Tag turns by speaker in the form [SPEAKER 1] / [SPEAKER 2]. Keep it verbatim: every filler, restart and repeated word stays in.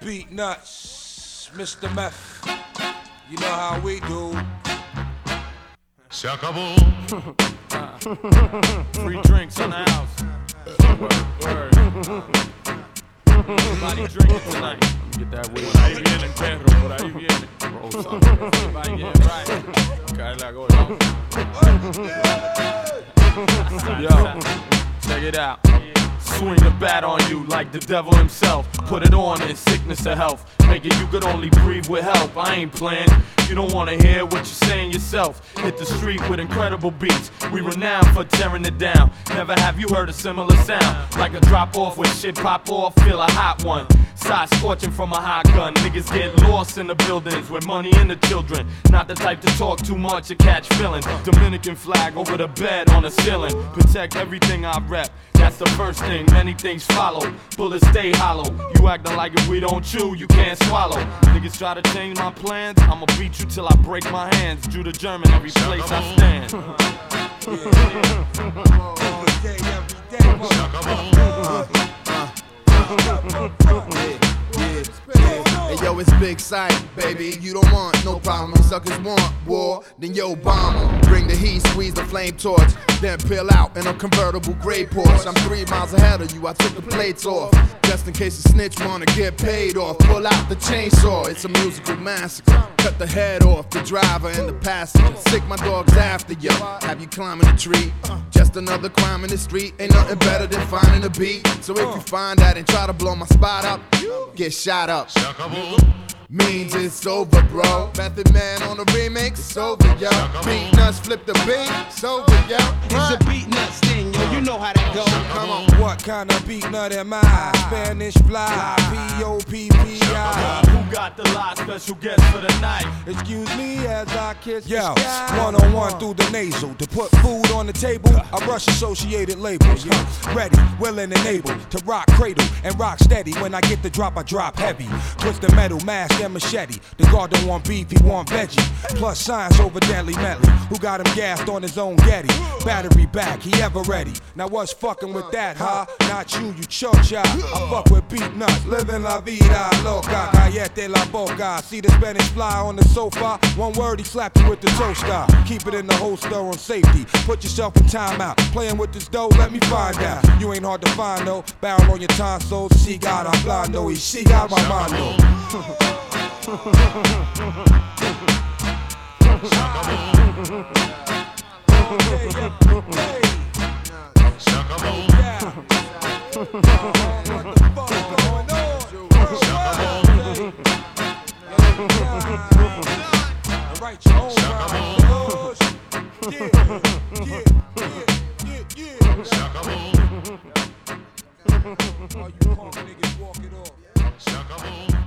[SPEAKER 1] Beat Nuts, Mister Meth. You know how we do.
[SPEAKER 2] Se acabó.
[SPEAKER 3] Free drinks in the house. Word, word. Everybody drinking tonight. Let me get that weed. Por ahí viene el perro, por ahí viene. Roll some. Everybody get right. Carla, go down. Yo, check it out. Swing the bat on you like the devil himself. Put it on in sickness or health. Make it you could only breathe with help. I ain't playing. You don't wanna hear what you're saying yourself. Hit the street with incredible beats. We renowned for tearing it down. Never have you heard a similar sound. Like a drop off when shit pop off. Feel a hot one. Side scorching from a hot gun. Niggas get lost in the buildings with money and the children. Not the type to talk too much or catch feelings. Dominican flag over the bed on the ceiling. Protect everything I rep. That's the first thing, many things follow. Bullets stay hollow. You acting like if we don't chew, you can't swallow. Niggas try to change my plans, I'ma beat you till I break my hands. Judah German every place I stand.
[SPEAKER 4] Hey yo, it's Big Sight, baby. You don't want no problem. Suckers want war, then yo bomber. Bring the heat, squeeze the flame torch, then peel out in a convertible gray Porsche. I'm three miles ahead of you. I took the plates off, just in case a snitch wanna get paid off. Pull out the chainsaw. It's a musical massacre. Cut the head off the driver and the passenger. Sick my dogs after you. Have you climbing a tree? Just another crime in the street. Ain't nothing better than finding a beat. So if you find that and try to blow my spot up, get shot up. Means it's over, bro. Method Man on the remix, it's over, yo. Beat Nuts flip the beat, it's over, yo.
[SPEAKER 5] It's a Beat Nuts thing, yo. You know how that go.
[SPEAKER 1] Come on. What kind of beat nut am I? Spanish fly, P O P P I.
[SPEAKER 3] Who got the lie? Special guest for the night.
[SPEAKER 1] Excuse me as I kiss Yo, the sky. One on one through the nasal. To put food on the table, I brush associated labels. Yeah. Ready, willing and able to rock cradle and rock steady. When I get the drop, I drop heavy. Twisted metal, mask and machete. The guard don't want beef, he want veggie. Plus science over deadly medley. Who got him gassed on his own Getty? Battery back, he ever ready. Now what's fucking with that, huh? Not you, you chocha. I fuck with Beat Nuts, living la vida loca. Callete la boca. See the Spanish fly on the sofa. One word, he slapped you with the toaster. Keep it in the holster on safety. Put yourself in timeout. Playing with this dough, let me find out. You ain't hard to find, though. Barrel on your tonsils. She got a blando, y she got my mano. Write your own rhymes. Yeah, yeah, yeah, yeah, yeah. All you punk niggas walk it off.